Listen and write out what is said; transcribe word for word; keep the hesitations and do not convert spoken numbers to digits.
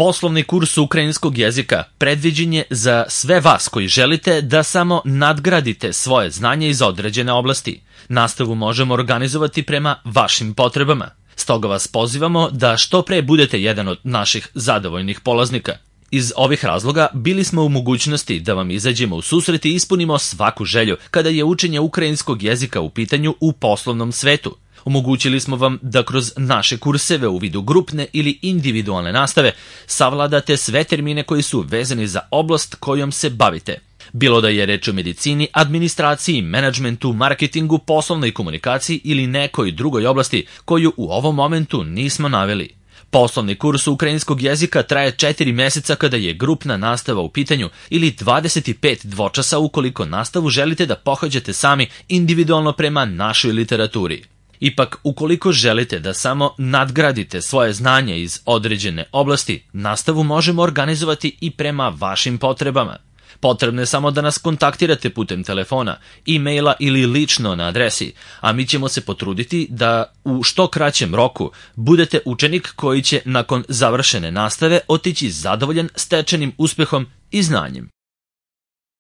Poslovni kurs ukrajinskog jezika predviđen je za sve vas koji želite da samo nadgradite svoje znanje iz određene oblasti. Nastavu možemo organizovati prema vašim potrebama. Stoga vas pozivamo da što pre budete jedan od naših zadovoljnih polaznika. Iz ovih razloga bili smo u mogućnosti da vam izađemo u susret i ispunimo svaku želju kada je učenje ukrajinskog jezika u pitanju u poslovnom svetu. Omogućili smo vam da kroz naše kurseve u vidu grupne ili individualne nastave savladate sve termine koji su vezani za oblast kojom se bavite. Bilo da je reč o medicini, administraciji, menadžmentu, marketingu, poslovnoj komunikaciji ili nekoj drugoj oblasti koju u ovom momentu nismo naveli. Poslovni kurs ukrajinskog jezika traje četiri meseca kada je grupna nastava u pitanju ili dvadeset pet dvočasa ukoliko nastavu želite da pohađate sami individualno prema našoj literaturi. Ipak, ukoliko želite da samo nadgradite svoje znanje iz određene oblasti, nastavu možemo organizovati i prema vašim potrebama. Potrebno je samo da nas kontaktirate putem telefona, e-maila ili lično na adresi, a mi ćemo se potruditi da u što kraćem roku budete učenik koji će nakon završene nastave otići zadovoljan stečenim uspehom i znanjem.